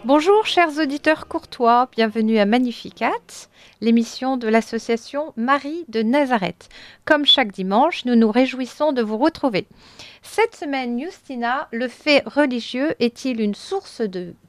Bonjour chers auditeurs courtois, bienvenue à Magnificat, l'émission de l'association Marie de Nazareth. Comme chaque dimanche, nous nous réjouissons de vous retrouver. Cette semaine, Justina, le fait religieux est-il une source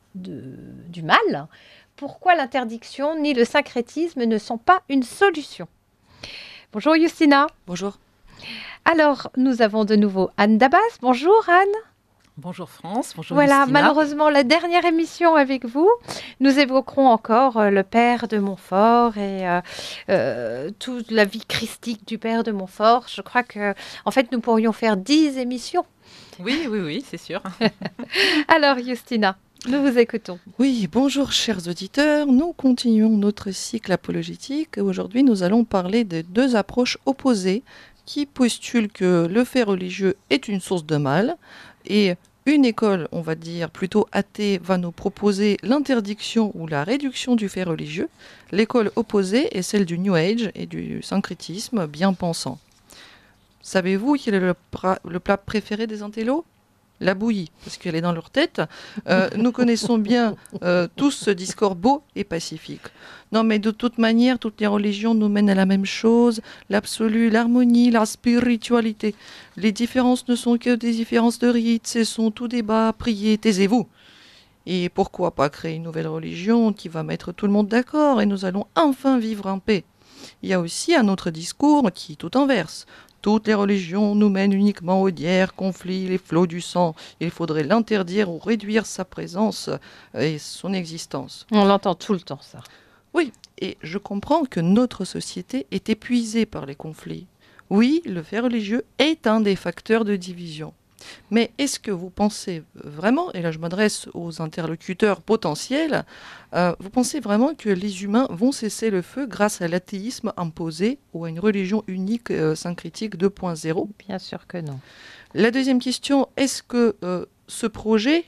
du mal? Pourquoi l'interdiction ni le syncrétisme ne sont pas une solution? Bonjour Justina. Bonjour. Alors, nous avons de nouveau Anne Dabas. Bonjour Anne. Bonjour France, bonjour Voilà, Justina. malheureusement, la dernière émission avec vous, nous évoquerons encore le père de Montfort et toute la vie christique du père de Montfort. Je crois que, en fait, nous pourrions faire 10 émissions. Oui, c'est sûr. Alors, Justina, nous vous écoutons. Oui, bonjour chers auditeurs, nous continuons notre cycle apologétique et aujourd'hui nous allons parler de deux approches opposées qui postulent que le fait religieux est une source de mal et une école, on va dire plutôt athée, va nous proposer l'interdiction ou la réduction du fait religieux. L'école opposée est celle du New Age et du syncrétisme bien pensant. Savez-vous quel est le plat préféré des intellos ? La bouillie, parce qu'elle est dans leur tête. Nous connaissons bien tous ce discours beau et pacifique. Non, mais de toute manière, toutes les religions nous mènent à la même chose, l'absolu, l'harmonie, la spiritualité. Les différences ne sont que des différences de rites, cessons tout débat, priez, taisez-vous. Et pourquoi pas créer une nouvelle religion qui va mettre tout le monde d'accord et nous allons enfin vivre en paix. Il y a aussi un autre discours qui tout inverse. Toutes les religions nous mènent uniquement aux guerres, conflits, les flots du sang. Il faudrait l'interdire ou réduire sa présence et son existence. On l'entend tout le temps, ça. Oui, et je comprends que notre société est épuisée par les conflits. Oui, le fait religieux est un des facteurs de division. Mais est-ce que vous pensez vraiment, et là je m'adresse aux interlocuteurs potentiels, vous pensez vraiment que les humains vont cesser le feu grâce à l'athéisme imposé ou à une religion unique syncrétique 2.0 ? Bien sûr que non. La deuxième question, est-ce que ce projet,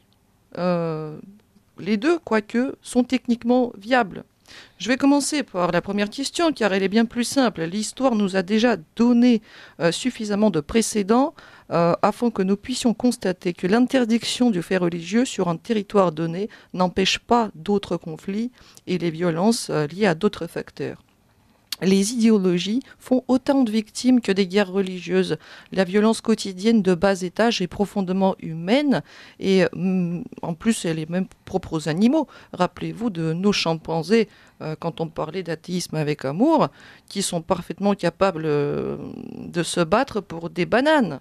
les deux, quoique, sont techniquement viables ? Je vais commencer par la première question, car elle est bien plus simple. L'histoire nous a déjà donné suffisamment de précédents afin que nous puissions constater que l'interdiction du fait religieux sur un territoire donné n'empêche pas d'autres conflits et les violences liées à d'autres facteurs. Les idéologies font autant de victimes que des guerres religieuses. La violence quotidienne de bas étage est profondément humaine et en plus elle est même propre aux animaux. Rappelez-vous de nos chimpanzés quand on parlait d'athéisme avec amour, qui sont parfaitement capables de se battre pour des bananes.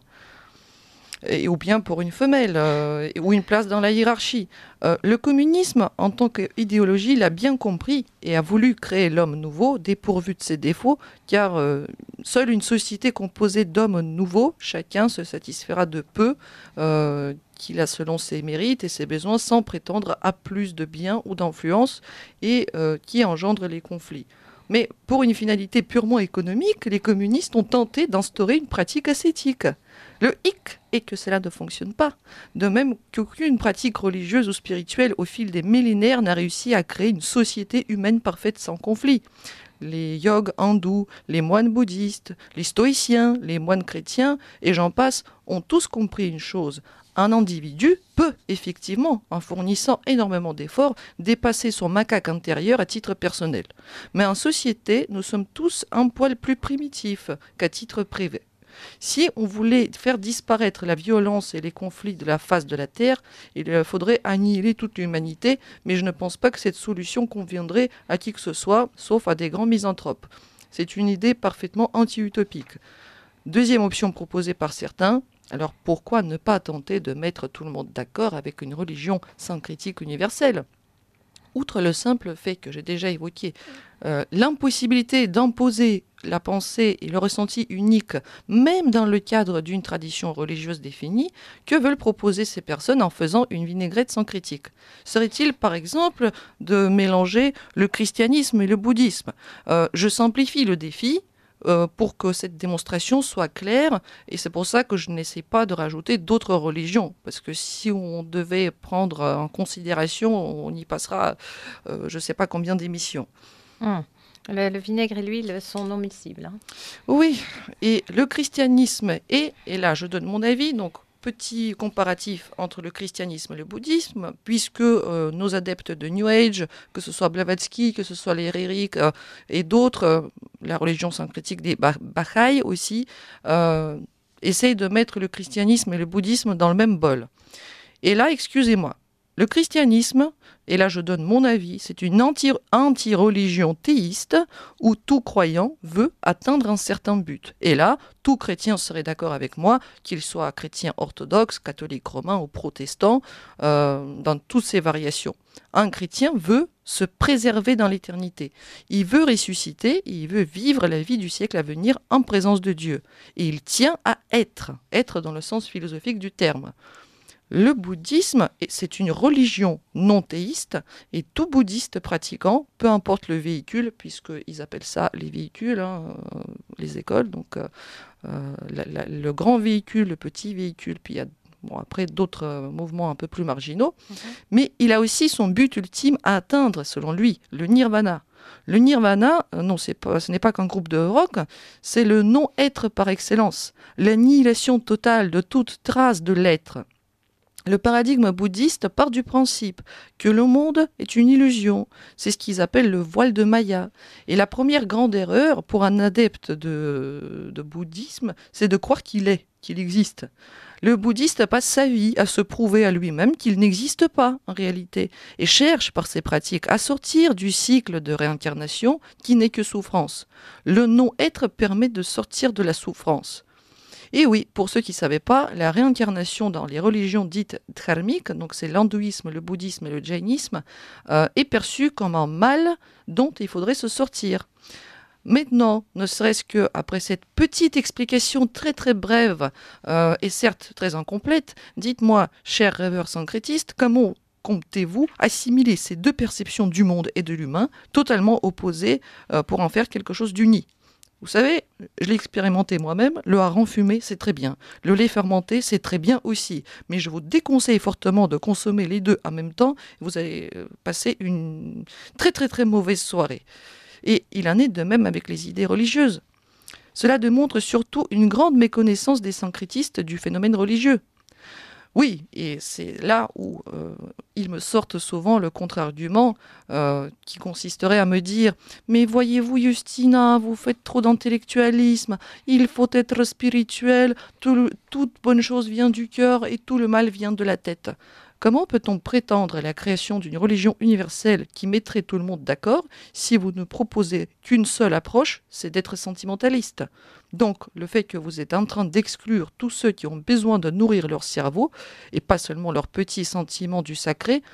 Ou bien pour une femelle, ou une place dans la hiérarchie. Le communisme, en tant qu'idéologie, l'a bien compris et a voulu créer l'homme nouveau, dépourvu de ses défauts, car seule une société composée d'hommes nouveaux, chacun se satisfera de peu, qu'il a selon ses mérites et ses besoins, sans prétendre à plus de biens ou d'influence, et qui engendre les conflits. Mais pour une finalité purement économique, les communistes ont tenté d'instaurer une pratique ascétique. Le hic est que cela ne fonctionne pas. De même qu'aucune pratique religieuse ou spirituelle au fil des millénaires n'a réussi à créer une société humaine parfaite sans conflit. Les yogs hindous, les moines bouddhistes, les stoïciens, les moines chrétiens, et j'en passe, ont tous compris une chose. Un individu peut effectivement, en fournissant énormément d'efforts, dépasser son macaque intérieur à titre personnel. Mais en société, nous sommes tous un poil plus primitifs qu'à titre privé. Si on voulait faire disparaître la violence et les conflits de la face de la Terre, il faudrait annihiler toute l'humanité, mais je ne pense pas que cette solution conviendrait à qui que ce soit, sauf à des grands misanthropes. C'est une idée parfaitement anti-utopique. Deuxième option proposée par certains, alors pourquoi ne pas tenter de mettre tout le monde d'accord avec une religion syncrétique universelle ? Outre le simple fait que j'ai déjà évoqué, l'impossibilité d'imposer la pensée et le ressenti unique, même dans le cadre d'une tradition religieuse définie, que veulent proposer ces personnes en faisant une vinaigrette sans critique ? Serait-il, par exemple, de mélanger le christianisme et le bouddhisme ? Je simplifie le défi pour que cette démonstration soit claire, et c'est pour ça que je n'essaie pas de rajouter d'autres religions, parce que si on devait prendre en considération, on y passera je ne sais pas combien d'émissions. Le vinaigre et l'huile sont non miscibles. Oui, et le christianisme est, et là je donne mon avis, donc petit comparatif entre le christianisme et le bouddhisme, puisque nos adeptes de New Age, que ce soit Blavatsky, que ce soit les Rériques et d'autres, la religion syncrétique des Baha'i aussi, essayent de mettre le christianisme et le bouddhisme dans le même bol. Et là, excusez-moi, le christianisme, et là je donne mon avis, c'est une anti-religion théiste où tout croyant veut atteindre un certain but. Et là, tout chrétien serait d'accord avec moi, qu'il soit chrétien orthodoxe, catholique romain ou protestant, dans toutes ses variations. Un chrétien veut se préserver dans l'éternité. Il veut ressusciter, il veut vivre la vie du siècle à venir en présence de Dieu. Et il tient à être dans le sens philosophique du terme. Le bouddhisme, c'est une religion non théiste et tout bouddhiste pratiquant, peu importe le véhicule, puisqu'ils appellent ça les véhicules, les écoles, donc le grand véhicule, le petit véhicule, puis il y a après d'autres mouvements un peu plus marginaux, mais il a aussi son but ultime à atteindre, selon lui, le nirvana. Le nirvana, non, ce n'est pas qu'un groupe de rock, c'est le non-être par excellence, l'annihilation totale de toute trace de l'être. Le paradigme bouddhiste part du principe que le monde est une illusion. C'est ce qu'ils appellent le voile de Maya. Et la première grande erreur pour un adepte de bouddhisme, c'est de croire qu'il existe. Le bouddhiste passe sa vie à se prouver à lui-même qu'il n'existe pas en réalité et cherche par ses pratiques à sortir du cycle de réincarnation qui n'est que souffrance. Le non-être permet de sortir de la souffrance. Et oui, pour ceux qui ne savaient pas, la réincarnation dans les religions dites dharmiques, donc c'est l'hindouisme, le bouddhisme et le jainisme, est perçue comme un mal dont il faudrait se sortir. Maintenant, ne serait-ce qu'après cette petite explication très très brève et certes très incomplète, dites-moi, chers rêveurs syncrétistes, comment comptez-vous assimiler ces deux perceptions du monde et de l'humain totalement opposées pour en faire quelque chose d'uni ? Vous savez, je l'ai expérimenté moi-même, le hareng fumé, c'est très bien. Le lait fermenté, c'est très bien aussi. Mais je vous déconseille fortement de consommer les deux en même temps. Vous allez passer une très très très mauvaise soirée. Et il en est de même avec les idées religieuses. Cela démontre surtout une grande méconnaissance des syncrétistes du phénomène religieux. Oui, et c'est là où ils me sortent souvent le contre-argument qui consisterait à me dire « Mais voyez-vous Justina, vous faites trop d'intellectualisme, il faut être spirituel, toute bonne chose vient du cœur et tout le mal vient de la tête. » Comment peut-on prétendre à la création d'une religion universelle qui mettrait tout le monde d'accord si vous ne proposez qu'une seule approche, c'est d'être sentimentaliste ? Donc, le fait que vous êtes en train d'exclure tous ceux qui ont besoin de nourrir leur cerveau, et pas seulement leur petit sentiment du sacré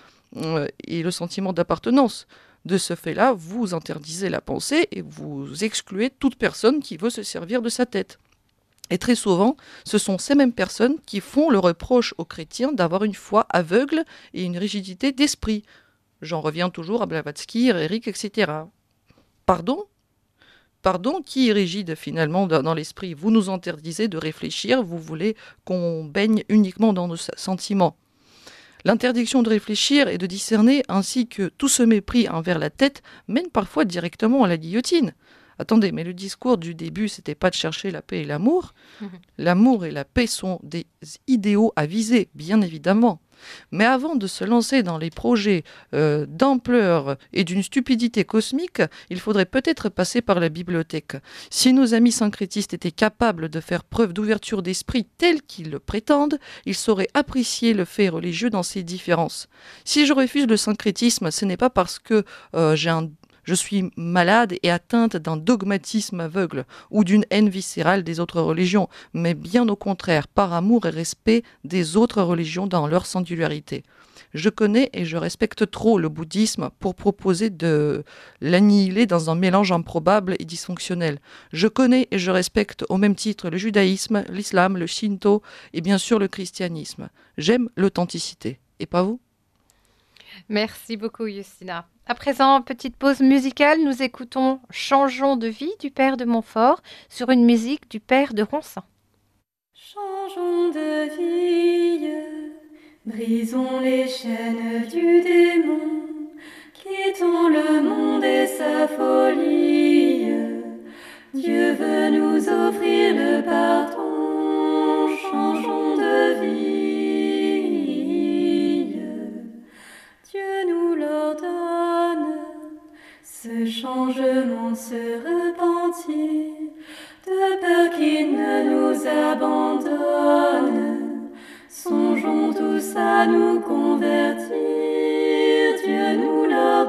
et le sentiment d'appartenance. De ce fait-là, vous interdisez la pensée et vous excluez toute personne qui veut se servir de sa tête. Et très souvent, ce sont ces mêmes personnes qui font le reproche aux chrétiens d'avoir une foi aveugle et une rigidité d'esprit. J'en reviens toujours à Blavatsky, Réric, etc. Pardon ? Pardon, qui est rigide finalement dans l'esprit ? Vous nous interdisez de réfléchir, vous voulez qu'on baigne uniquement dans nos sentiments. L'interdiction de réfléchir et de discerner, ainsi que tout ce mépris envers la tête, mène parfois directement à la guillotine. Attendez, mais le discours du début, c'était pas de chercher la paix et l'amour. L'amour et la paix sont des idéaux à viser, bien évidemment. Mais avant de se lancer dans les projets d'ampleur et d'une stupidité cosmique, il faudrait peut-être passer par la bibliothèque. Si nos amis syncrétistes étaient capables de faire preuve d'ouverture d'esprit telle qu'ils le prétendent, ils sauraient apprécier le fait religieux dans ses différences. Si je refuse le syncrétisme, ce n'est pas parce que je suis malade et atteinte d'un dogmatisme aveugle ou d'une haine viscérale des autres religions, mais bien au contraire, par amour et respect des autres religions dans leur singularité. Je connais et je respecte trop le bouddhisme pour proposer de l'annihiler dans un mélange improbable et dysfonctionnel. Je connais et je respecte au même titre le judaïsme, l'islam, le shinto et bien sûr le christianisme. J'aime l'authenticité. Et pas vous ? Merci beaucoup, Justina. À présent, petite pause musicale, nous écoutons Changeons de vie du père de Montfort sur une musique du père de Ronsin. Changeons de vie, brisons les chaînes du démon, quittons le monde et sa folie. Dieu veut nous offrir le pardon, changeons de vie. ce changement, ce repentir, de peur qu'il ne nous abandonne. Songeons tous à nous convertir, Dieu nous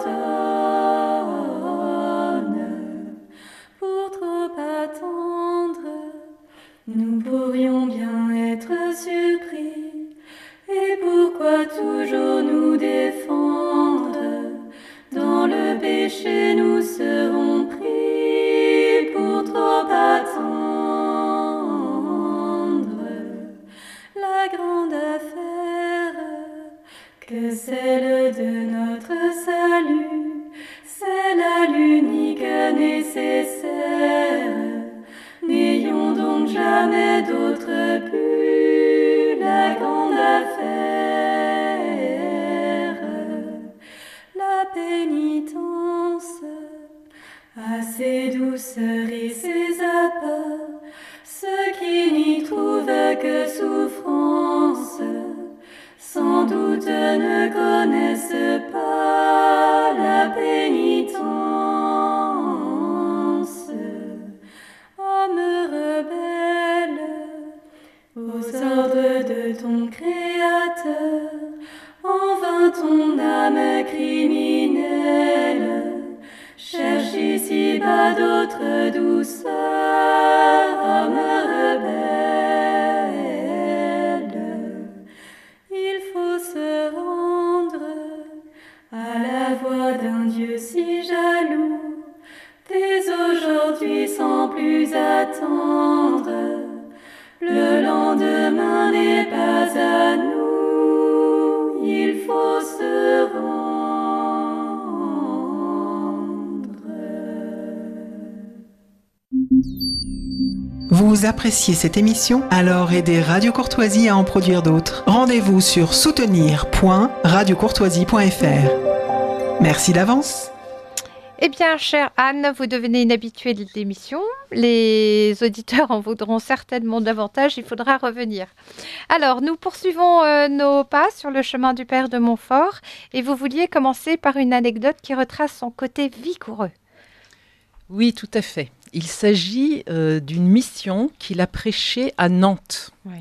l'ordonne. Pour trop attendre, nous pourrions bien être surpris. Et pourquoi toujours nous défendre? Dans le péché nous serons pris pour trop attendre. La grande affaire que celle de notre salut, c'est là l'unique nécessaire. N'ayons donc jamais d'autre but, la grande affaire. La pénitence a ses douceurs et ses apports, ceux qui n'y trouvent que souffrance, sans doute ne connaissent pas la pénitence. Homme rebelle aux ordres de ton Créateur, en vain ton âme criminelle cherche ici-bas d'autres douceurs. Homme rebelle, il faut se rendre à la voix d'un Dieu si jaloux, dès aujourd'hui sans plus attendre. Le lendemain n'est pas à nous, il faut se rendre. Vous appréciez cette émission? Alors aidez Radio Courtoisie à en produire d'autres. Rendez-vous sur soutenir.radiocourtoisie.fr. Merci d'avance. Eh bien, chère Anne, vous devenez une habituée de l'émission. Les auditeurs en voudront certainement davantage. Il faudra revenir. Alors, nous poursuivons nos pas sur le chemin du Père de Montfort. Et vous vouliez commencer par une anecdote qui retrace son côté vigoureux. Oui, tout à fait. Il s'agit d'une mission qu'il a prêchée à Nantes. Oui.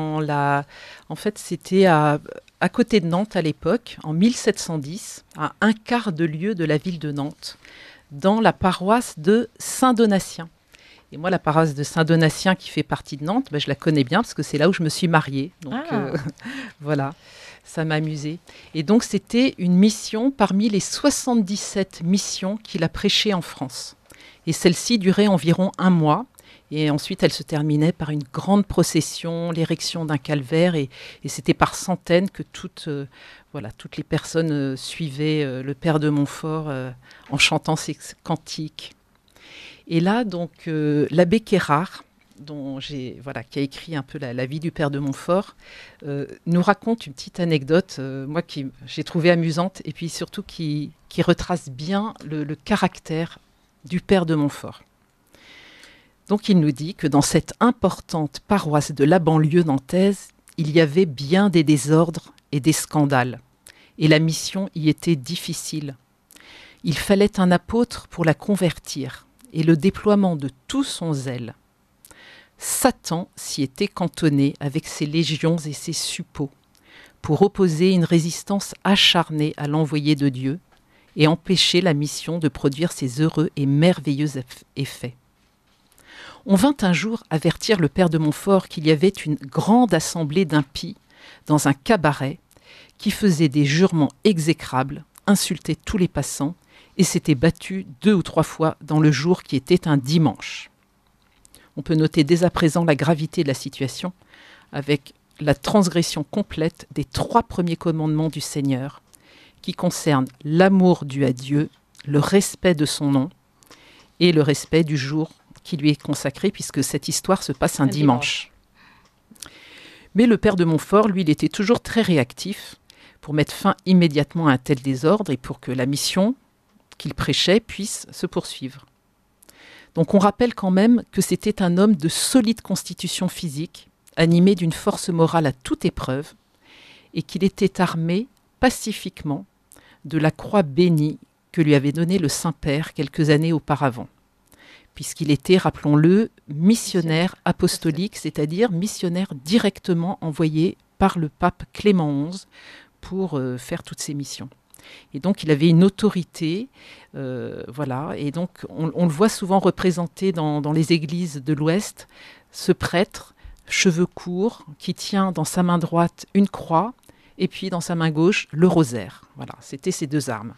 En fait, c'était à côté de Nantes à l'époque, en 1710, à un quart de lieue de la ville de Nantes, dans la paroisse de Saint-Donatien. Et moi, la paroisse de Saint-Donatien qui fait partie de Nantes, je la connais bien parce que c'est là où je me suis mariée. Donc voilà, ça m'a amusée. Et donc, c'était une mission parmi les 77 missions qu'il a prêchées en France. Et celle-ci durait environ 1 mois. Et ensuite, elle se terminait par une grande procession, l'érection d'un calvaire. Et c'était par centaines que toutes les personnes suivaient le Père de Montfort en chantant ses cantiques. Et là, donc, l'abbé Quérard, qui a écrit un peu la vie du Père de Montfort, nous raconte une petite anecdote, moi, qui j'ai trouvée amusante, et puis surtout qui retrace bien le caractère du Père de Montfort. Donc il nous dit que dans cette importante paroisse de la banlieue nantaise, il y avait bien des désordres et des scandales, et la mission y était difficile. Il fallait un apôtre pour la convertir, et le déploiement de tout son zèle. Satan s'y était cantonné avec ses légions et ses suppôts, pour opposer une résistance acharnée à l'envoyé de Dieu, et empêcher la mission de produire ses heureux et merveilleux effets. On vint un jour avertir le Père de Montfort qu'il y avait une grande assemblée d'impies dans un cabaret qui faisait des jurements exécrables, insultait tous les passants et s'était battu 2 ou 3 fois dans le jour qui était un dimanche. On peut noter dès à présent la gravité de la situation avec la transgression complète des 3 premiers commandements du Seigneur qui concernent l'amour dû à Dieu, le respect de son nom et le respect du jour qui lui est consacré, puisque cette histoire se passe un dimanche. Mais le Père de Montfort, lui, il était toujours très réactif pour mettre fin immédiatement à un tel désordre et pour que la mission qu'il prêchait puisse se poursuivre. Donc on rappelle quand même que c'était un homme de solide constitution physique, animé d'une force morale à toute épreuve, et qu'il était armé pacifiquement de la croix bénie que lui avait donné le Saint-Père quelques années auparavant, puisqu'il était, rappelons-le, missionnaire apostolique, c'est-à-dire missionnaire directement envoyé par le pape Clément XI pour faire toutes ces missions. Et donc, il avait une autorité, voilà. Et donc, on le voit souvent représenté dans les églises de l'Ouest, ce prêtre, cheveux courts, qui tient dans sa main droite une croix, et puis dans sa main gauche, le rosaire. Voilà, c'était ses deux armes.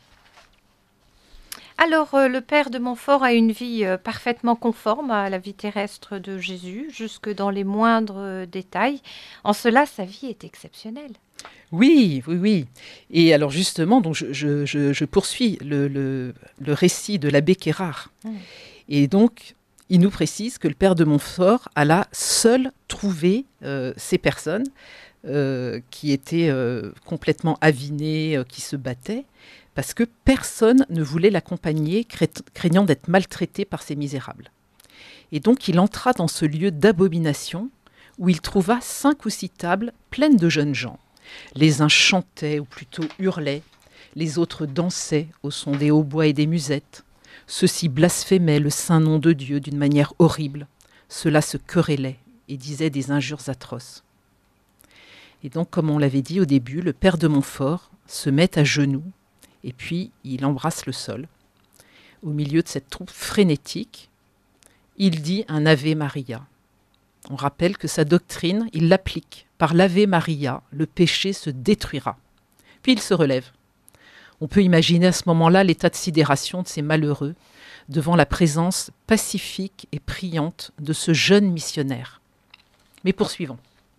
Alors, le père de Montfort a une vie parfaitement conforme à la vie terrestre de Jésus, jusque dans les moindres détails. En cela, sa vie est exceptionnelle. Oui. Et alors justement, donc je poursuis le récit de l'abbé Quérard. Et donc, il nous précise que le père de Montfort alla seul trouver ces personnes qui étaient complètement avinées, qui se battaient, parce que personne ne voulait l'accompagner, craignant d'être maltraité par ces misérables. Et donc, il entra dans ce lieu d'abomination où il trouva 5 ou 6 tables pleines de jeunes gens. Les uns chantaient, ou plutôt hurlaient, les autres dansaient au son des hautbois et des musettes. Ceux-ci blasphémaient le saint nom de Dieu d'une manière horrible. Ceux-là se querellaient et disaient des injures atroces. Et donc, comme on l'avait dit au début, le père de Montfort se met à genoux et puis il embrasse le sol. Au milieu de cette troupe frénétique, il dit un Ave Maria. On rappelle que sa doctrine, il l'applique. Par l'Ave Maria, le péché se détruira. Puis il se relève. On peut imaginer à ce moment-là l'état de sidération de ces malheureux devant la présence pacifique et priante de ce jeune missionnaire. Mais poursuivons.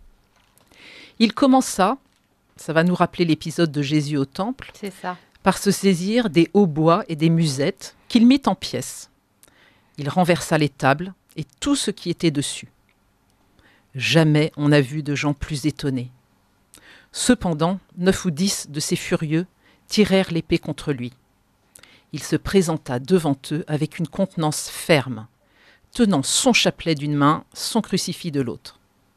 Il commença, ça va nous rappeler l'épisode de Jésus au temple, C'est ça. par se saisir des hautbois et des musettes qu'il mit en pièces. Il renversa les tables et tout ce qui était dessus. Jamais on n'a vu de gens plus étonnés. Cependant, 9 ou 10 de ces furieux tirèrent l'épée contre lui. Il se présenta devant eux avec une contenance ferme, tenant son chapelet d'une main, son crucifix de l'autre.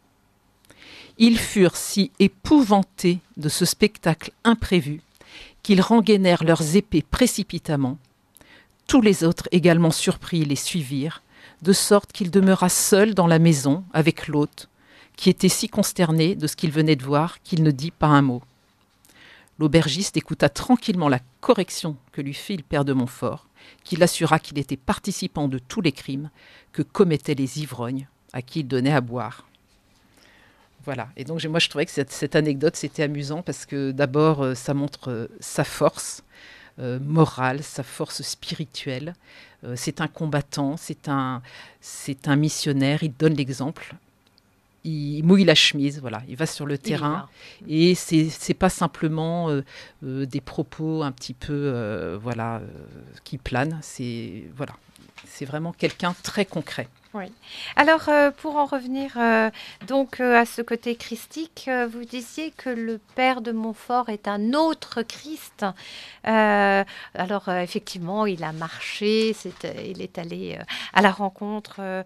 Ils furent si épouvantés de ce spectacle imprévu qu'ils rengainèrent leurs épées précipitamment. Tous les autres, également surpris, les suivirent, de sorte qu'il demeura seul dans la maison avec l'hôte, qui était si consterné de ce qu'il venait de voir qu'il ne dit pas un mot. L'aubergiste écouta tranquillement la correction que lui fit le père de Montfort, qui l'assura qu'il était participant de tous les crimes que commettaient les ivrognes à qui il donnait à boire. Voilà. Et donc moi je trouvais que cette anecdote c'était amusant parce que d'abord ça montre sa force morale, sa force spirituelle. C'est un combattant, c'est un missionnaire, il donne l'exemple. Il mouille la chemise, voilà, il va sur le terrain et c'est pas simplement des propos un petit peu qui planent, c'est vraiment quelqu'un très concret. Oui. Alors, pour en revenir donc à ce côté christique, vous disiez que le père de Montfort est un autre Christ. Alors, effectivement, il a marché, il est allé à la rencontre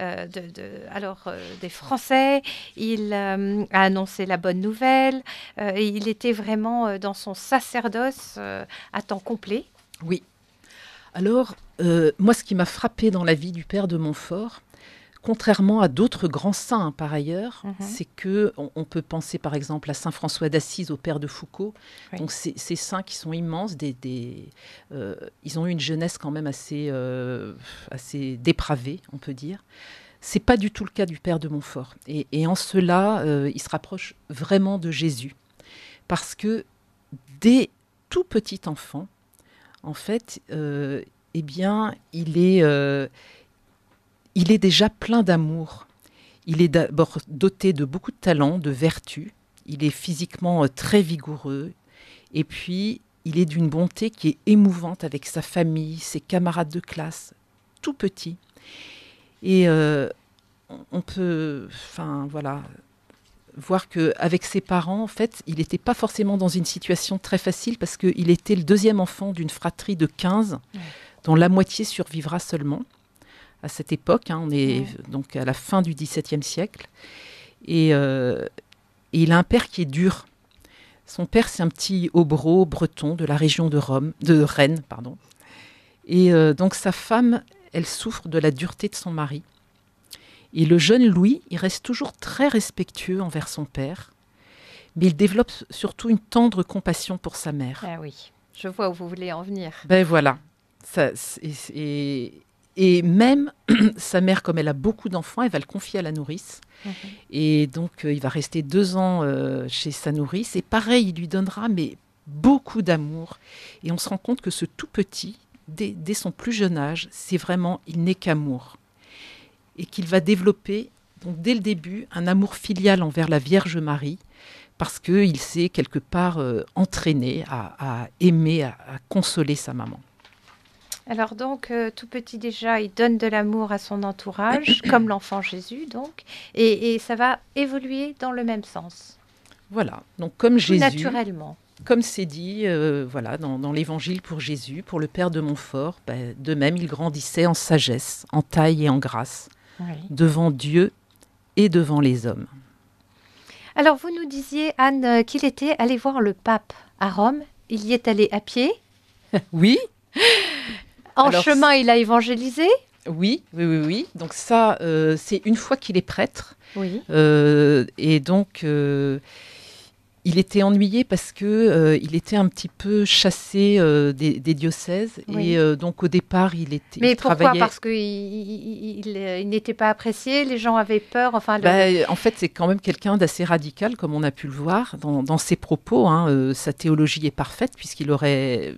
des Français, il a annoncé la bonne nouvelle, et il était vraiment dans son sacerdoce à temps complet. Oui. Alors, moi, ce qui m'a frappé dans la vie du père de Montfort, contrairement à d'autres grands saints par ailleurs, c'est que on peut penser par exemple à saint François d'Assise, au père de Foucault. Oui. Donc ces saints qui sont immenses, ils ont eu une jeunesse quand même assez dépravée, on peut dire. C'est pas du tout le cas du père de Montfort. Et en cela, il se rapproche vraiment de Jésus, parce que dès tout petit enfant, en fait, il est déjà plein d'amour. Il est d'abord doté de beaucoup de talent, de vertus. Il est physiquement très vigoureux. Et puis, il est d'une bonté qui est émouvante avec sa famille, ses camarades de classe, tout petit. Et on peut voir qu'avec ses parents, en fait, il n'était pas forcément dans une situation très facile parce qu'il était le deuxième enfant d'une fratrie de 15, dont la moitié survivra seulement. À cette époque, on est donc à la fin du XVIIe siècle. Et il a un père qui est dur. Son père, c'est un petit hobereau breton de la région de Rennes. Et donc sa femme, elle souffre de la dureté de son mari. Et le jeune Louis, il reste toujours très respectueux envers son père, mais il développe surtout une tendre compassion pour sa mère. Ah oui, je vois où vous voulez en venir. Ben voilà. Et même sa mère, comme elle a beaucoup d'enfants, elle va le confier à la nourrice. Et donc, il va rester 2 ans chez sa nourrice. Et pareil, il lui donnera mais beaucoup d'amour. Et on se rend compte que ce tout petit, dès son plus jeune âge, c'est vraiment, il n'est qu'amour. Et qu'il va développer, donc dès le début, un amour filial envers la Vierge Marie, parce qu'il s'est quelque part entraîné à aimer, à consoler sa maman. Alors donc, tout petit déjà, il donne de l'amour à son entourage, comme l'enfant Jésus donc, et ça va évoluer dans le même sens. Voilà, donc comme Tout Jésus, naturellement. comme c'est dit dans l'Évangile pour Jésus, pour le Père de Montfort, de même il grandissait en sagesse, en taille et en grâce, devant Dieu et devant les hommes. Alors vous nous disiez, Anne, qu'il était allé voir le pape à Rome. Il y est allé à pied. Oui. En chemin, il a évangélisé. Oui. Donc ça, c'est une fois qu'il est prêtre. Oui. Et donc, il était ennuyé parce que il était un petit peu chassé des diocèses. Oui. Et donc, au départ, il pourquoi ? travaillait... Parce qu'il n'était pas apprécié, les gens avaient peur. Enfin, en fait, c'est quand même quelqu'un d'assez radical, comme on a pu le voir dans ses propos. Sa théologie est parfaite, puisqu'il aurait...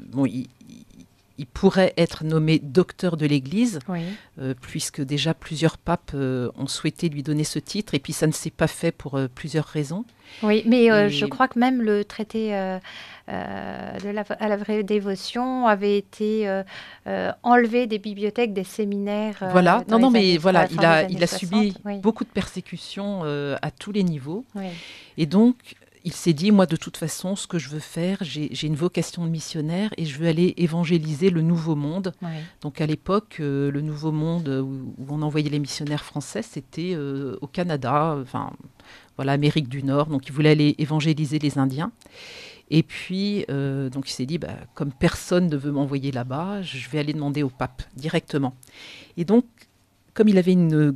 il pourrait être nommé docteur de l'Église, puisque déjà plusieurs papes ont souhaité lui donner ce titre, et puis ça ne s'est pas fait pour plusieurs raisons. Oui, mais je crois que même le traité à la vraie dévotion avait été enlevé des bibliothèques, des séminaires. Voilà, il a 60, subi beaucoup de persécutions à tous les niveaux. Oui. Et donc, il s'est dit, moi, de toute façon, ce que je veux faire, j'ai une vocation de missionnaire et je veux aller évangéliser le Nouveau Monde. Oui. Donc, à l'époque, le Nouveau Monde où on envoyait les missionnaires français, c'était au Canada, Amérique du Nord. Donc, il voulait aller évangéliser les Indiens. Et puis, donc, il s'est dit, comme personne ne veut m'envoyer là-bas, je vais aller demander au pape directement. Et donc, comme il avait une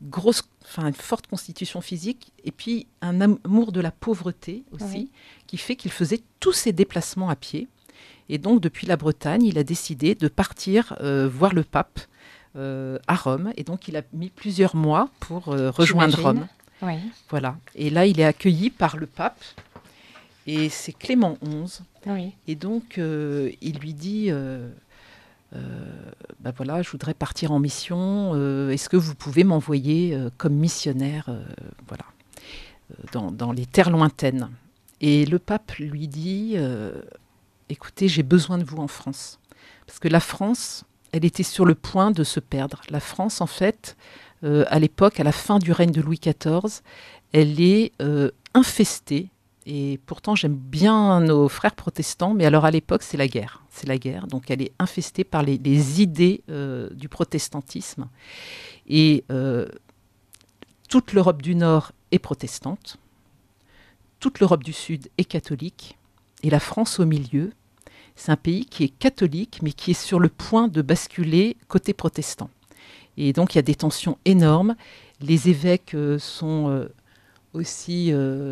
forte constitution physique, et puis un amour de la pauvreté aussi, qui fait qu'il faisait tous ses déplacements à pied. Et donc, depuis la Bretagne, il a décidé de partir voir le pape à Rome. Et donc, il a mis plusieurs mois pour rejoindre Rome. Oui. Voilà. Et là, il est accueilli par le pape. Et c'est Clément XI. Oui. Et donc, il lui dit... je voudrais partir en mission. Est-ce que vous pouvez m'envoyer comme missionnaire dans les terres lointaines ? Et le pape lui dit écoutez, j'ai besoin de vous en France. Parce que la France, elle était sur le point de se perdre. La France, en fait, à l'époque, à la fin du règne de Louis XIV, elle est infestée. Et pourtant, j'aime bien nos frères protestants, mais alors à l'époque, c'est la guerre. C'est la guerre, donc elle est infestée par les idées du protestantisme. Et toute l'Europe du Nord est protestante, toute l'Europe du Sud est catholique, et la France au milieu, c'est un pays qui est catholique, mais qui est sur le point de basculer côté protestant. Et donc, il y a des tensions énormes. Les évêques sont... aussi,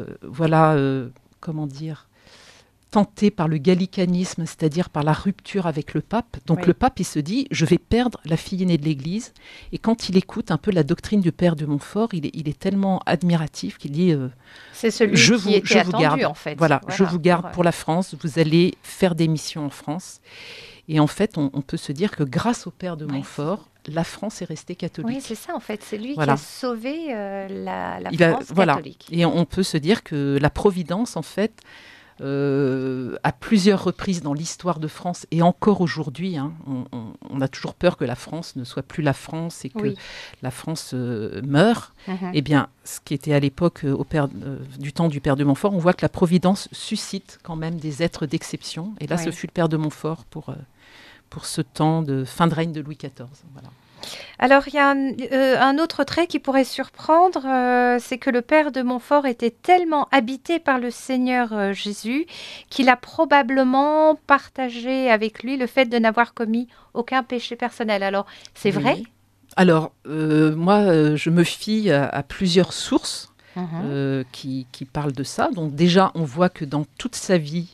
tenté par le gallicanisme, c'est-à-dire par la rupture avec le pape. Donc le pape, il se dit, je vais perdre la fille aînée de l'Église. Et quand il écoute un peu la doctrine du Père de Montfort, il est tellement admiratif qu'il dit, c'est celui qui était attendu, garde. En fait. Voilà, je vous garde pour la France, vous allez faire des missions en France. Et en fait, on peut se dire que grâce au Père de Montfort, la France est restée catholique. Oui, c'est ça en fait. C'est lui qui a sauvé la France catholique. Et on peut se dire que la Providence, en fait, à plusieurs reprises dans l'histoire de France, et encore aujourd'hui, on a toujours peur que la France ne soit plus la France et que la France meure. Eh bien, ce qui était à l'époque, du temps du Père de Montfort, on voit que la Providence suscite quand même des êtres d'exception. Et là, ce fut le Père de Montfort pour ce temps de fin de règne de Louis XIV. Voilà. Alors, il y a un autre trait qui pourrait surprendre, c'est que le père de Montfort était tellement habité par le Seigneur Jésus qu'il a probablement partagé avec lui le fait de n'avoir commis aucun péché personnel. Alors, c'est vrai? Oui. Alors, moi, je me fie à plusieurs sources qui parlent de ça. Donc déjà, on voit que dans toute sa vie,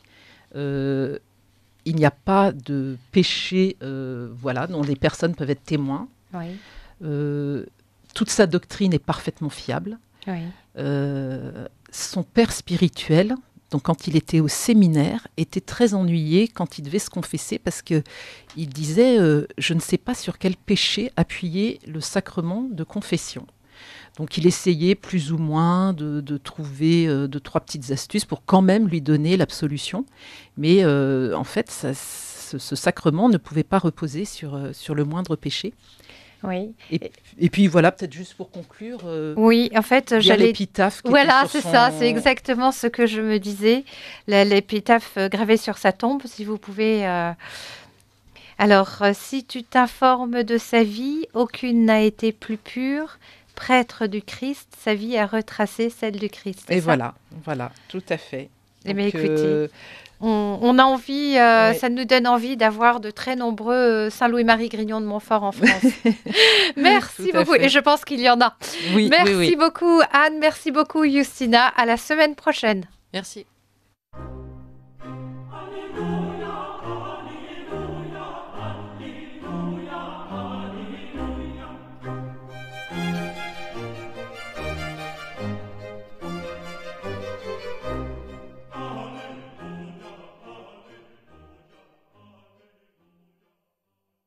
il n'y a pas de péché dont les personnes peuvent être témoins. Oui. Toute sa doctrine est parfaitement fiable. Oui. Son père spirituel, donc quand il était au séminaire, était très ennuyé quand il devait se confesser parce qu'il disait je ne sais pas sur quel péché appuyer le sacrement de confession. Donc il essayait plus ou moins de trouver 2-3 petites astuces pour quand même lui donner l'absolution. Mais en fait, ce sacrement ne pouvait pas reposer sur le moindre péché. Oui. Et puis voilà, peut-être juste pour conclure. Oui, en fait, il y a l'épitaphe. Voilà, c'est ça, c'est exactement ce que je me disais. L'épitaphe gravée sur sa tombe, si vous pouvez. Alors, si tu t'informes de sa vie, aucune n'a été plus pure. Prêtre du Christ, sa vie a retracé celle du Christ. Et voilà, tout à fait. Eh bien, écoutez, on a envie, ça nous donne envie d'avoir de très nombreux Saint-Louis-Marie Grignon de Montfort en France. Merci beaucoup, et je pense qu'il y en a. Oui, merci beaucoup Anne, merci beaucoup Justina, à la semaine prochaine. Merci.